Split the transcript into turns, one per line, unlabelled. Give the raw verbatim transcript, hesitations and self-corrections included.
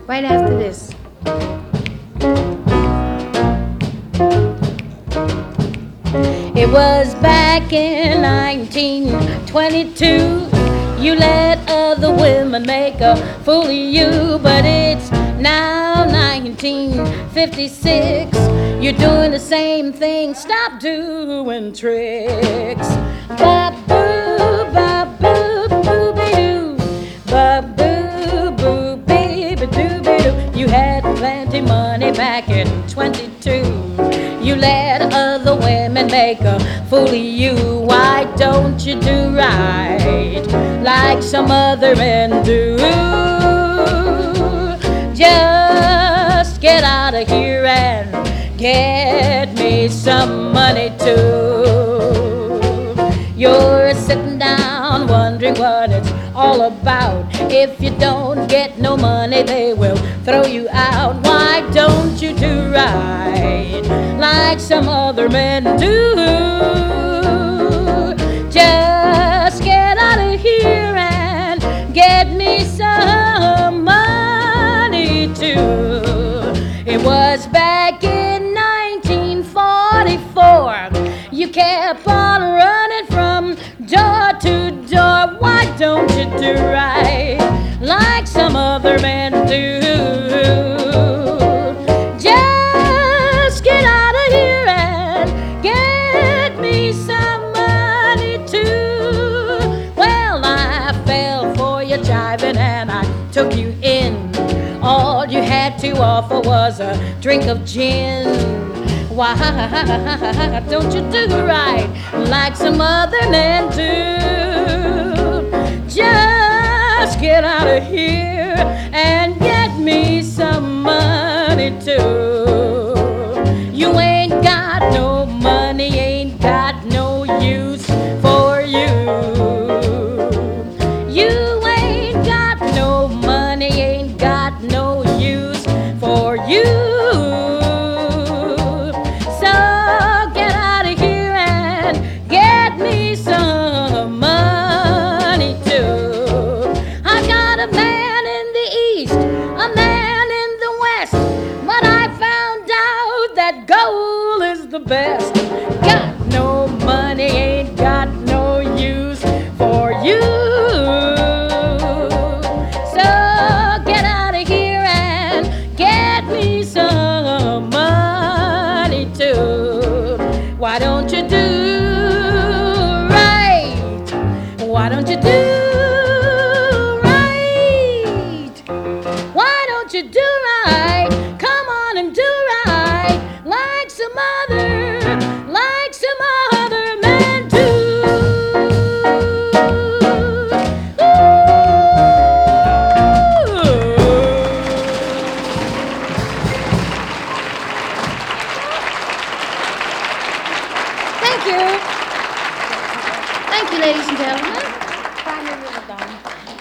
right after this. It was back in nineteen twenty-two. You let other women make a fool of you, but it's now nineteen fifty-six. You're doing the same thing. Stop doing tricks. Ba-boo, ba-boo, boo-be-doo. Ba-boo, boo, baby-doo-be-doo. You had plenty money back in twenty-two. You let other women make a fool of you. Why don't you do right like some other men do? Just get out of here and get me some money too. You're sitting down wondering what it's all about. If you don't get no money, they will throw you out. Why don't you do right like some other men do? Just get out of here and get me some money too. It was back in nineteen forty-four. You kept on running from door to door. Why don't you do right like some other men do? Just get out of here and get me some money too. Well, I fell for your jiving and I took you in. All you had to offer was a drink of gin. Why don't you do right like some other men do? Just get out of here and get me some money too. You ain't got no money, ain't got no use for you. You ain't got no money, ain't got no use for you. Gold is the best. Got no money, ain't got no use for you. So get out of here and get me some money too. Why don't you do right? Why don't you do right? Why don't you do right? Come on and do right like some other, like some other men do. Thank you. Thank you, ladies and gentlemen.